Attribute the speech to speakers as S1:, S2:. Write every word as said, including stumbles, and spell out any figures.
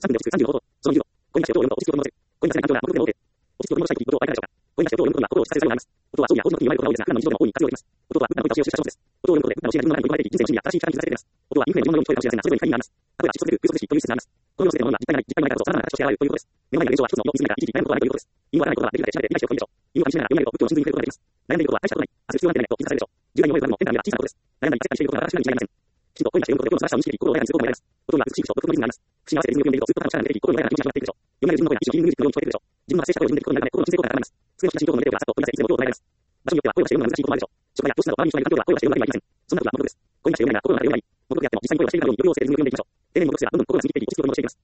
S1: さんぶんで落ち着くさんじゅうのこと、そのにじゅう度。コインが仕事を読むと落ち着くことので、コインが世界の環境が目的を持って、落ち着くことに戻したいとき、ことを相手でしょうか。コインが仕事を読むことには心を落ち着かせる作用があります。音は装備や工事の時に弱いことが多いですが、普段の日常でも大いに活用できます。音とは文化の声を使用した操作です。音を読むことで文化の教えが自分の中に取り込まれていき、人生の真理や新しい力に気づかせています。音はインフレで自分のように聞こえるかもしれませんが、それぞれに光になります。例えば、窒素レベル、空想図式という説があります。このような性能は実体がない、実体がないからこそ様々な形として現れるということです。目の前の現象は一つの脳に住んでいたら一時悩むことはないということです。因果がないことはできるだけ調べて理解しておくべきでしょう。因を感じながら読めないと仏教の真髄に触れることができます。悩んでいることは大したことない。明日必要なんてないと気づかされるでしょう。重大に思えるまでも天から見れば小さなことです。悩んだり焦ったりしていることが私なりに違いません。きちんと恋がして読むことで心の素晴らしさを認識でき、心を穏やかにすることも得られます。音には美しい人と独特のリズムがあります。口に合わせてリズムを読んでいると、ずっと頭の力が抜けていき、心の穏やかな気持ちが上がっていくでしょう。読める自分の声が一種のヒーリングミュージックのように聞こえてくるでしょう。自分の発生した声を自分で聞くことになるため、心の鎮静効果が高まります。机の下地に声を読んでいると、ずっと頭の力が抜けていき、心の穏やかな気持ちが上がっていくでしょう。読める自分の声が一種のヒーリングミュージックのように聞こえてくるでしょう。自分の発生した声を自分で聞くことになるため、心の鎮静効果が高まります。机の下地に声を読んでいると、ずっと頭の力が抜けていき、心の穏やかな気持ちが上がっていくでしょう。職場や教室など場面に人がいる環境では声を出して読むだけにはいりません。そんなことは元々です。声がして読めないなら心の中で読めない。元々であっても実際に声を出しているかのように余裕をつけてリズムを読んでいきましょう。丁寧に戻すやどんどん心が過ぎていき、落ち着くことに戻していきます。